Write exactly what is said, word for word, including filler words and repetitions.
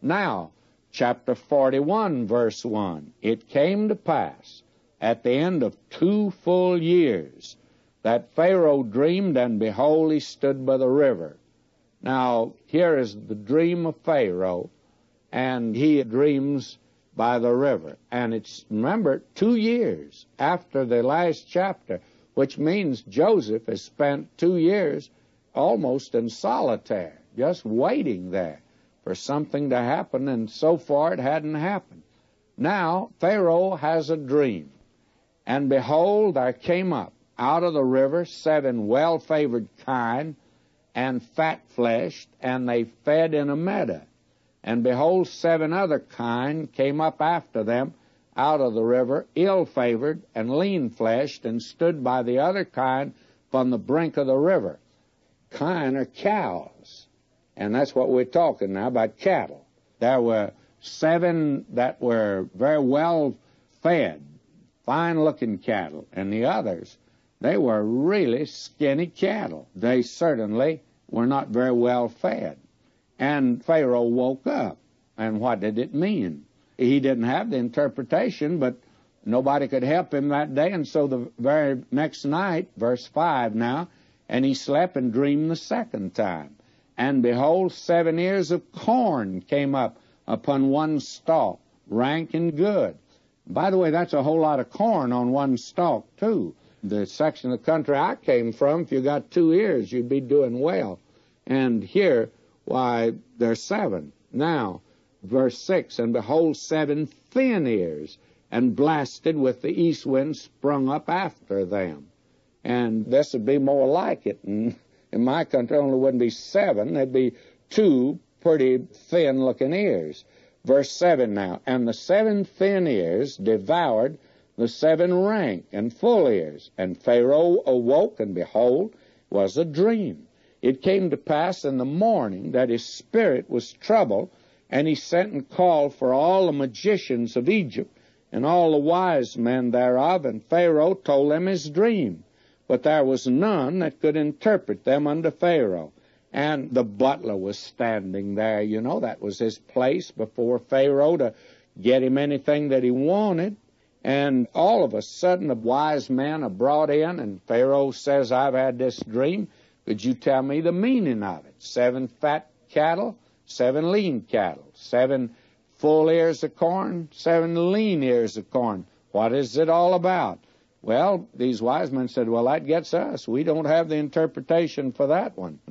Now, chapter forty-one, verse one, it came to pass at the end of two full years that Pharaoh dreamed, and behold, he stood by the river. Now, here is the dream of Pharaoh, and he dreams by the river. And it's, remember, two years after the last chapter, which means Joseph has spent two years almost in solitaire, just waiting there for something to happen, and so far it hadn't happened. Now, Pharaoh has a dream, and behold, there came up out of the river seven well-favored kine, and fat-fleshed, and they fed in a meadow. And behold, seven other kine came up after them out of the river, ill-favored and lean-fleshed, and stood by the other kine from the brink of the river. Kine are cows, and that's what we're talking now about, cattle. There were seven that were very well fed, fine-looking cattle, and the others, they were really skinny cattle. They certainly were not very well fed. And Pharaoh woke up, and what did it mean? He didn't have the interpretation, but nobody could help him that day, and so the very next night, verse five now, and he slept and dreamed the second time. And behold, seven ears of corn came up upon one stalk, rank and good. By the way, that's a whole lot of corn on one stalk, too. The section of the country I came from, if you got two ears, you'd be doing well. And here, why, there's seven. Now, verse six, and behold, seven thin ears, and blasted with the east wind sprung up after them. And this would be more like it. And in my country, only wouldn't be seven. There'd be two pretty thin-looking ears. Verse seven now, and the seven thin ears devoured the seven rank and full ears. And Pharaoh awoke, and behold, was a dream. It came to pass in the morning that his spirit was troubled, and he sent and called for all the magicians of Egypt, and all the wise men thereof, and Pharaoh told them his dream. But there was none that could interpret them unto Pharaoh. And the butler was standing there, you know, that was his place before Pharaoh to get him anything that he wanted. And all of a sudden, the wise men are brought in, and Pharaoh says, I've had this dream. Could you tell me the meaning of it? Seven fat cattle, seven lean cattle, seven full ears of corn, seven lean ears of corn. What is it all about? Well, these wise men said, well, that gets us. We don't have the interpretation for that one.